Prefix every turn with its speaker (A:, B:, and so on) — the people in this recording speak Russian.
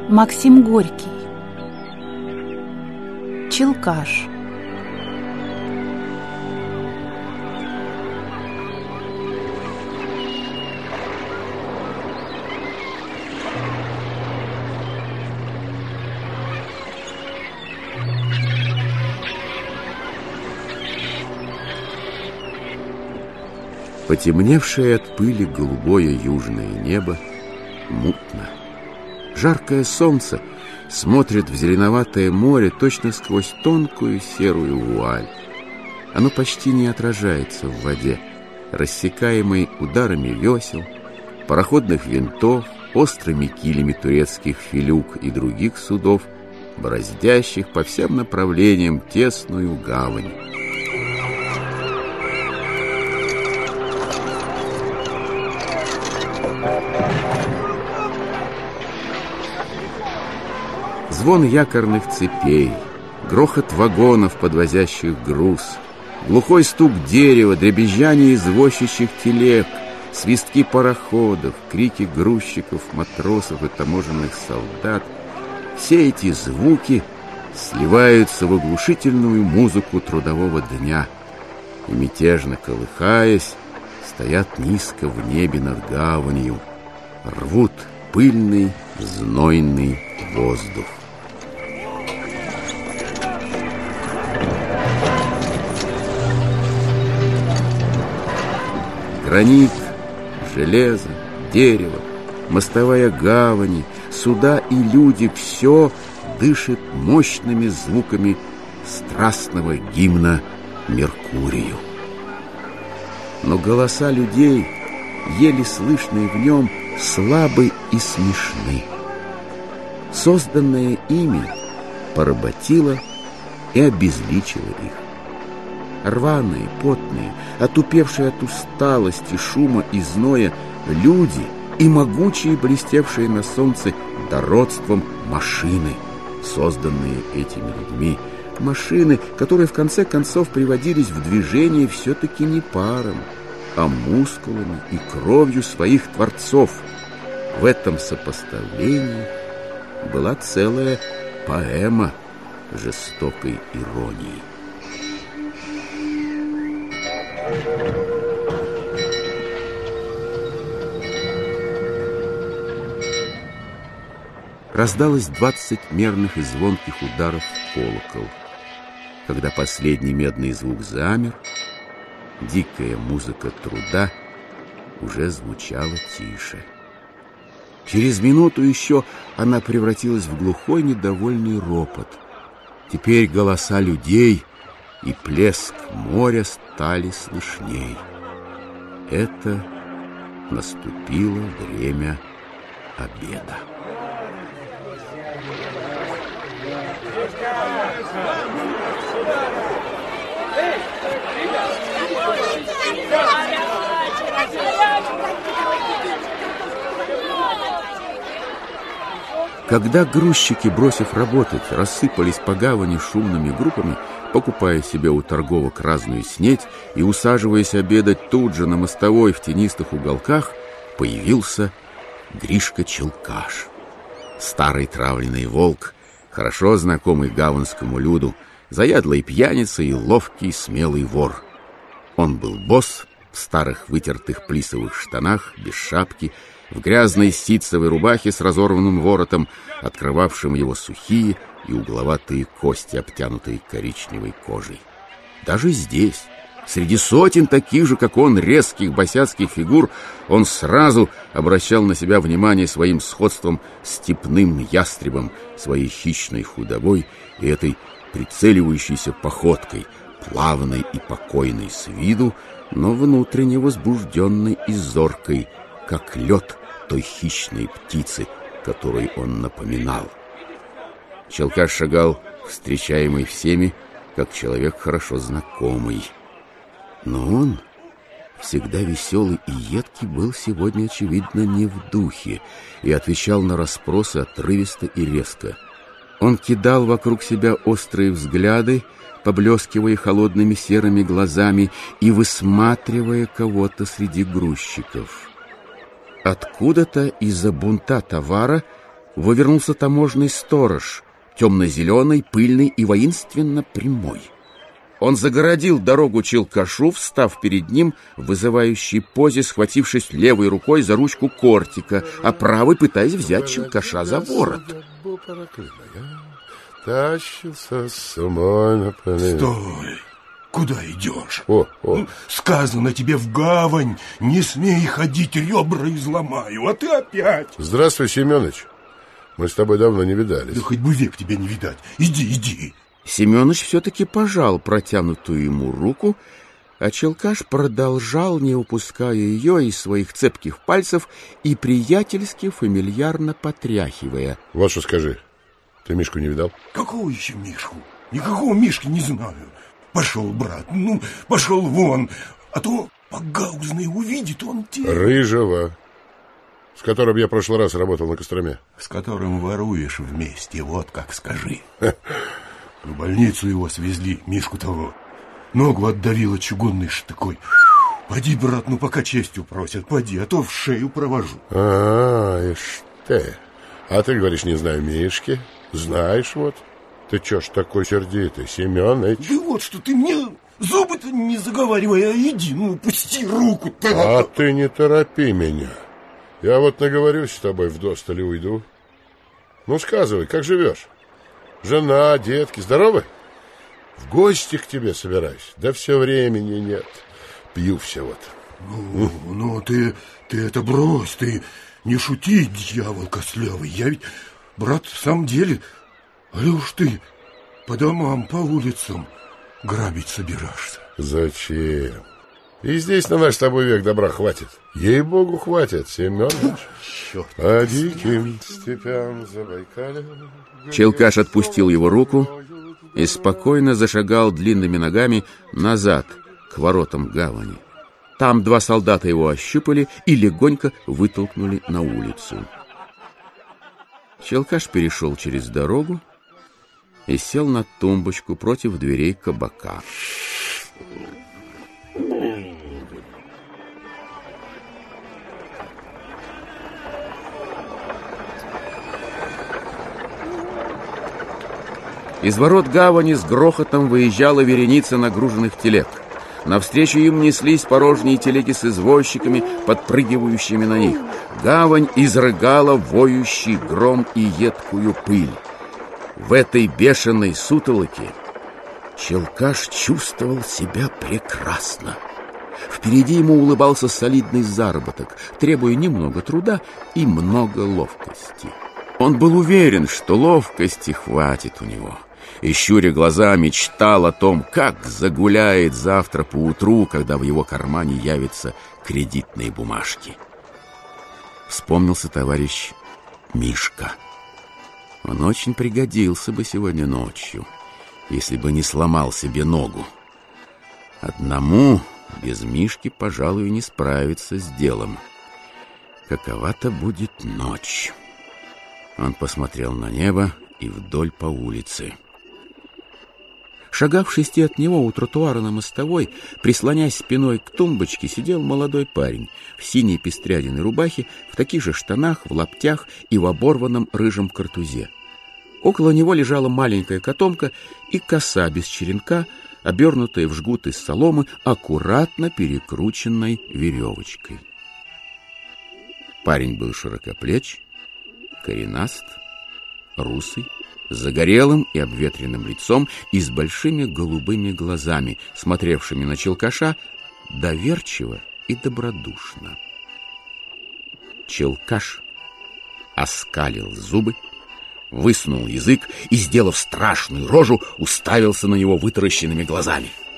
A: Максим Горький. Челкаш.
B: Потемневшее от пыли голубое южное небо мутно. Жаркое солнце смотрит в зеленоватое море точно сквозь тонкую серую вуаль. Оно почти не отражается в воде, рассекаемой ударами весел, пароходных винтов, острыми килями турецких филюк и других судов, бороздящих по всем направлениям тесную гавань. Звон якорных цепей, грохот вагонов, подвозящих груз, глухой стук дерева, дребезжание извозчичьих телег, свистки пароходов, крики грузчиков, матросов и таможенных солдат — все эти звуки сливаются в оглушительную музыку трудового дня и, мятежно колыхаясь, стоят низко в небе над гаванью, рвут пыльный, знойный воздух. Гранит, железо, дерево, мостовая гавани, суда и люди — все дышит мощными звуками страстного гимна Меркурию. Но голоса людей, еле слышные в нем, слабы и смешны. Созданное ими поработило и обезличило их. Рваные, потные, отупевшие от усталости, шума и зноя люди и могучие, блестевшие на солнце дородством машины, созданные этими людьми, машины, которые в конце концов приводились в движение все-таки не паром, а мускулами и кровью своих творцов. В этом сопоставлении была целая поэма жестокой иронии. Раздалось 20 мерных и звонких ударов в колокол. Когда последний медный звук замер, дикая музыка труда уже звучала тише. Через минуту еще она превратилась в глухой недовольный ропот. Теперь голоса людей и плеск моря стали слышней. Это наступило время обеда. Когда грузчики, бросив работать, рассыпались по гавани шумными группами, покупая себе у торговок разную снедь и усаживаясь обедать тут же на мостовой в тенистых уголках, появился Гришка Челкаш. Старый травленный волк, хорошо знакомый гаванскому люду, заядлый пьяница и ловкий смелый вор. Он был босс, в старых вытертых плисовых штанах, без шапки, в грязной ситцевой рубахе с разорванным воротом, открывавшим его сухие и угловатые кости, обтянутые коричневой кожей. Даже здесь, среди сотен таких же, как он, резких босяцких фигур, он сразу обращал на себя внимание своим сходством с степным ястребом, своей хищной худобой и этой прицеливающейся походкой, плавной и покойной с виду, но внутренне возбужденной и зоркой, как лед той хищной птицы, которой он напоминал. Челкаш шагал, встречаемый всеми, как человек хорошо знакомый. Но он, всегда веселый и едкий, был сегодня, очевидно, не в духе и отвечал на расспросы отрывисто и резко. Он кидал вокруг себя острые взгляды, поблескивая холодными серыми глазами и высматривая кого-то среди грузчиков. Откуда-то из-за бунта товара вывернулся таможенный сторож, темно-зеленый, пыльный и воинственно прямой. Он загородил дорогу Челкашу, встав перед ним в вызывающей позе, схватившись левой рукой за ручку кортика, а правой пытаясь взять Челкаша за ворот.
C: Стой! Куда идешь? Сказано тебе в гавань, не смей ходить, ребра изломаю, а ты опять.
D: Здравствуй, Семёныч. Мы с тобой давно не видались.
C: Да хоть бы век тебя не видать. Иди.
B: Семёныч все-таки пожал протянутую ему руку, а Челкаш продолжал, не упуская ее из своих цепких пальцев и приятельски, фамильярно потряхивая.
D: Вот что скажи, ты Мишку не видал?
C: Какого еще Мишку? Никакого Мишки не знаю. Пошел, брат, пошел вон, а то Погаузный увидит он тебя.
D: Рыжего, с которым я в прошлый раз работал на Костроме.
C: С которым воруешь вместе, вот как скажи. В больницу его свезли, Мишку того. Ногу отдавило чугунной штыкой. Поди, брат, пока честью просят, поди, а то в шею провожу.
D: Ишь ты. А ты говоришь, не знаю Мишки. Знаешь, вот. Ты чё ж такой сердитый, Семёныч?
C: Да вот что, ты мне зубы-то не заговаривай, а иди, пусти руку-то.
D: А ты не торопи меня. Я вот наговорюсь с тобой вдосталь и уйду. Сказывай, как живешь? Жена, детки, здоровы? В гости к тебе собираюсь. Да все времени нет. Пью все вот.
C: Ты это брось, ты не шути, дьявол костлявый. Я ведь, брат, в самом деле, али уж ты по домам, по улицам грабить собираешься.
D: Зачем? И здесь на наш с тобой век добра хватит. Ей-богу, хватит, Семёныч. По диким степям Забайкалья.
B: Челкаш отпустил его руку и спокойно зашагал длинными ногами назад, к воротам гавани. Там два солдата его ощупали и легонько вытолкнули на улицу. Челкаш перешел через дорогу и сел на тумбочку против дверей кабака. Из ворот гавани с грохотом выезжала вереница нагруженных телег. Навстречу им неслись порожние телеги с извозчиками, подпрыгивающими на них. Гавань изрыгала воющий гром и едкую пыль. В этой бешеной сутолоке Челкаш чувствовал себя прекрасно. Впереди ему улыбался солидный заработок, требуя немного труда и много ловкости. Он был уверен, что ловкости хватит у него. И, щуря глаза, мечтал о том, как загуляет завтра поутру, когда в его кармане явятся кредитные бумажки. Вспомнился товарищ Мишка. Он очень пригодился бы сегодня ночью, если бы не сломал себе ногу. Одному без Мишки, пожалуй, не справиться с делом. Какова-то будет ночь. Он посмотрел на небо и вдоль по улице. Шагав в 6 от него у тротуара на мостовой, прислонясь спиной к тумбочке, сидел молодой парень в синей пестрядиной рубахе, в таких же штанах, в лаптях и в оборванном рыжем картузе. Около него лежала маленькая котомка и коса без черенка, обернутая в жгут из соломы, аккуратно перекрученной веревочкой. Парень был широкоплеч, коренаст, русый, с загорелым и обветренным лицом и с большими голубыми глазами, смотревшими на Челкаша доверчиво и добродушно. Челкаш оскалил зубы, высунул язык и, сделав страшную рожу, уставился на него вытаращенными глазами.